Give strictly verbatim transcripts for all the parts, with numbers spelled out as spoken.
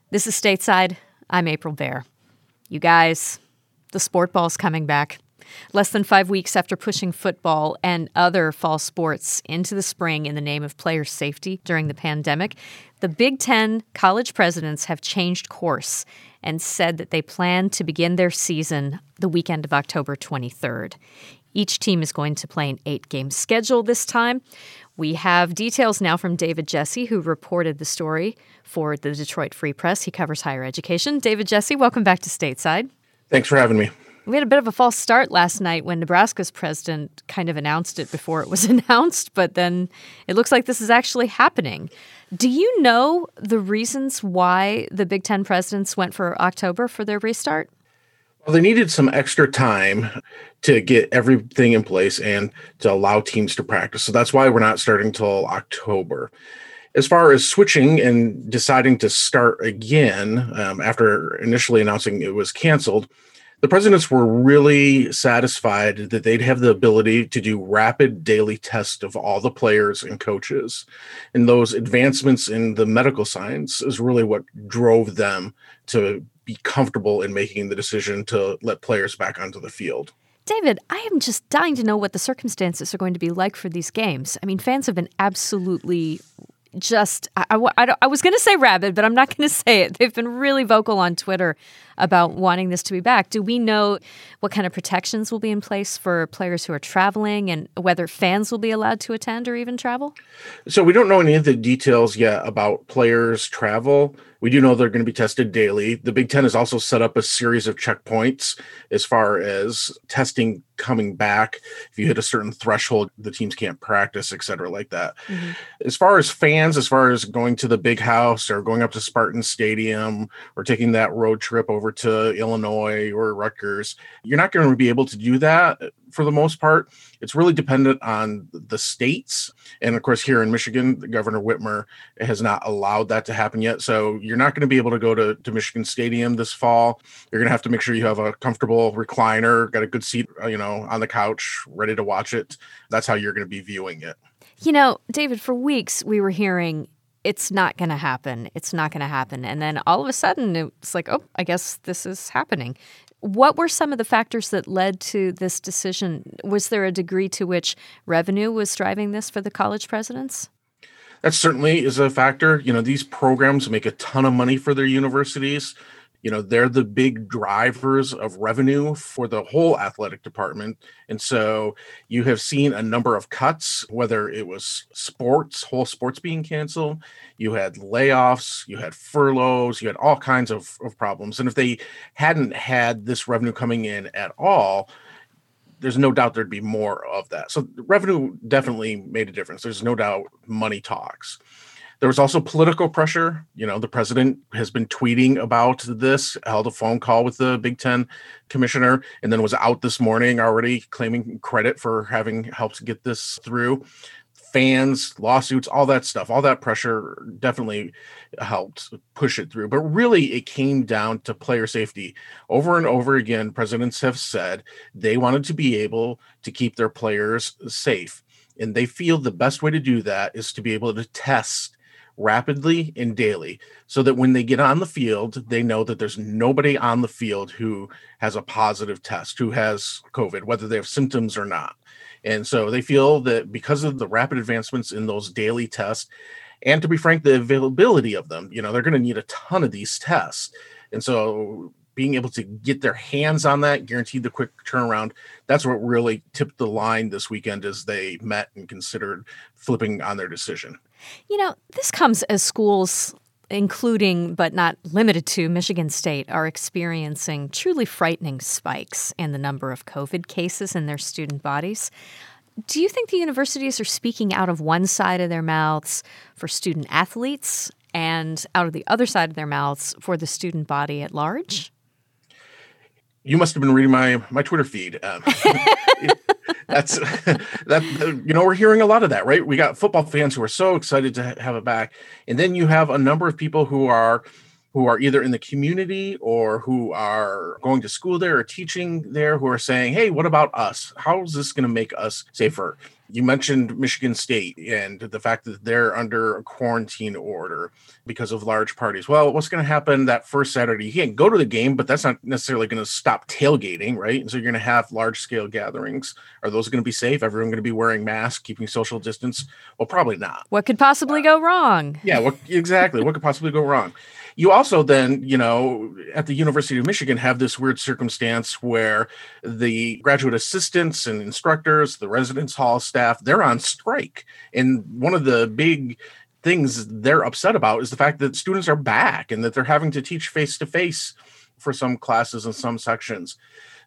This is Stateside. I'm April Baer. You guys, the sport ball's coming back. Less than five weeks after pushing football and other fall sports into the spring in the name of player safety during the pandemic, the Big Ten college presidents have changed course and said that they plan to begin their season the weekend of October twenty-third. Each team is going to play an eight-game schedule this time. We have details now from David Jesse, who reported the story for the Detroit Free Press. He covers higher education. David Jesse, welcome back to Stateside. Thanks for having me. We had a bit of a false start last night when Nebraska's president kind of announced it before it was announced, but then it looks like this is actually happening. Do you know the reasons why the Big Ten presidents went for October for their restart? Well, they needed some extra time to get everything in place and to allow teams to practice. So that's why we're not starting till October. As far as switching and deciding to start again, um, after initially announcing it was canceled, the presidents were really satisfied that they'd have the ability to do rapid daily tests of all the players and coaches. And those advancements in the medical science is really what drove them to be comfortable in making the decision to let players back onto the field. David, I am just dying to know what the circumstances are going to be like for these games. I mean, fans have been absolutely just, I, I, I, I was going to say rabid, but I'm not going to say it. They've been really vocal on Twitter about wanting this to be back. Do we know what kind of protections will be in place for players who are traveling and whether fans will be allowed to attend or even travel? So we don't know any of the details yet about players' travel. We do know they're going to be tested daily. The Big Ten has also set up a series of checkpoints as far as testing coming back. If you hit a certain threshold, the teams can't practice, et cetera, like that. Mm-hmm. As far as fans, as far as going to the Big House or going up to Spartan Stadium or taking that road trip over to Illinois or Rutgers, you're not going to be able to do that for the most part. It's really dependent on the states. And of course, here in Michigan, Governor Whitmer has not allowed that to happen yet. So you're not going to be able to go to, to Michigan Stadium this fall. You're going to have to make sure you have a comfortable recliner, got a good seat, you know, on the couch, ready to watch it. That's how you're going to be viewing it. You know, David, for weeks we were hearing it's not going to happen. It's not going to happen. And then all of a sudden it's like, oh, I guess this is happening. What were some of the factors that led to this decision? Was there a degree to which revenue was driving this for the college presidents? That certainly is a factor. You know, these programs make a ton of money for their universities. You know, they're the big drivers of revenue for the whole athletic department. And so you have seen a number of cuts, whether it was sports, whole sports being canceled, you had layoffs, you had furloughs, you had all kinds of, of problems. And if they hadn't had this revenue coming in at all, there's no doubt there'd be more of that. So revenue definitely made a difference. There's no doubt money talks. There was also political pressure. You know, the president has been tweeting about this, held a phone call with the Big Ten commissioner, and then was out this morning already claiming credit for having helped get this through. Fans, lawsuits, all that stuff, all that pressure definitely helped push it through. But really, it came down to player safety. Over and over again, presidents have said they wanted to be able to keep their players safe. And they feel the best way to do that is to be able to test rapidly and daily so that when they get on the field, they know that there's nobody on the field who has a positive test, who has COVID, whether they have symptoms or not. And so they feel that because of the rapid advancements in those daily tests, and to be frank, the availability of them, you know, they're going to need a ton of these tests. And so being able to get their hands on that, guaranteed the quick turnaround, that's what really tipped the line this weekend as they met and considered flipping on their decision. You know, this comes as schools, including but not limited to Michigan State, are experiencing truly frightening spikes in the number of COVID cases in their student bodies. Do you think the universities are speaking out of one side of their mouths for student athletes and out of the other side of their mouths for the student body at large? You must have been reading my my Twitter feed. Um, that's that. You know, we're hearing a lot of that, right? We got football fans who are so excited to have it back, and then you have a number of people who are who are either in the community or who are going to school there or teaching there who are saying, "Hey, what about us? How is this going to make us safer?" You mentioned Michigan State and the fact that they're under a quarantine order because of large parties. Well, what's going to happen that first Saturday? You can't go to the game, but that's not necessarily going to stop tailgating, right? And so you're going to have large scale gatherings. Are those going to be safe? Everyone going to be wearing masks, keeping social distance? Well, probably not. What could possibly uh, go wrong? Yeah, what, exactly. What could possibly go wrong? You also then, you know, at the University of Michigan have this weird circumstance where the graduate assistants and instructors, the residence hall staff, they're on strike. And one of the big things they're upset about is the fact that students are back and that they're having to teach face-to-face for some classes and some sections.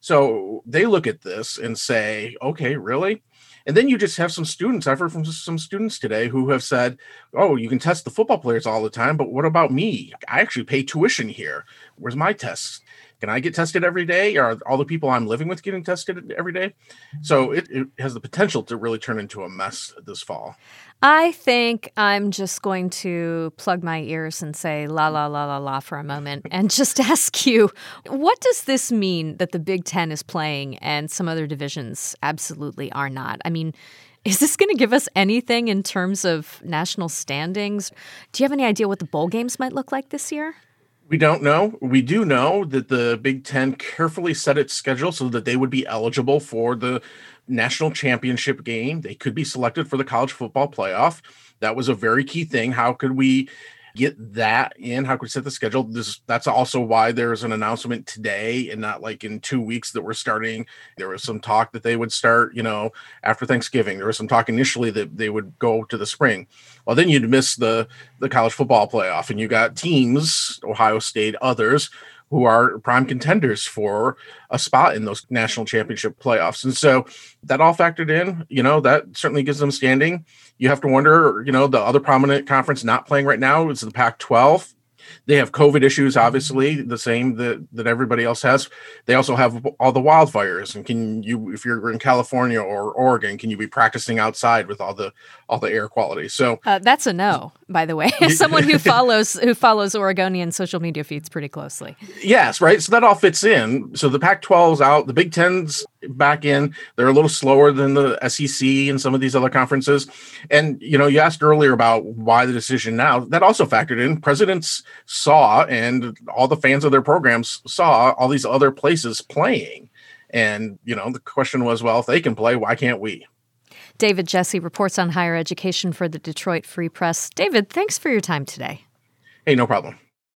So they look at this and say, okay, really? And then you just have some students, I've heard from some students today who have said, oh, you can test the football players all the time, but what about me? I actually pay tuition here. Where's my tests? Can I get tested every day? Are all the people I'm living with getting tested every day? So it, it has the potential to really turn into a mess this fall. I think I'm just going to plug my ears and say la, la, la, la, la for a moment and just ask you, what does this mean that the Big Ten is playing and some other divisions absolutely are not? I mean, is this going to give us anything in terms of national standings? Do you have any idea what the bowl games might look like this year? We don't know. We do know that the Big Ten carefully set its schedule so that they would be eligible for the national championship game. They could be selected for the college football playoff. That was a very key thing. How could we get that in? How could we set the schedule? This, that's also why there's an announcement today and not like in two weeks that we're starting. There was some talk that they would start, you know, after Thanksgiving. There was some talk initially that they would go to the spring. Well, then you'd miss the, the college football playoff, and you got teams, Ohio State, others, who are prime contenders for a spot in those national championship playoffs. And so that all factored in, you know, that certainly gives them standing. You have to wonder, you know, the other prominent conference not playing right now is the Pac twelve. They have COVID issues, obviously, the same that, that everybody else has. They also have all the wildfires. And can you, if you're in California or Oregon, can you be practicing outside with all the all the air quality? So uh, that's a no, by the way. As someone who follows who follows Oregonian social media feeds pretty closely. Yes, right. So that all fits in. So the Pac twelve's out, the Big Ten's back in. They're a little slower than the S E C and some of these other conferences. And, you know, you asked earlier about why the decision now. That also factored in. Presidents saw, and all the fans of their programs saw, all these other places playing. And, you know, the question was, well, if they can play, why can't we? David Jesse reports on higher education for the Detroit Free Press. David, thanks for your time today. Hey, no problem.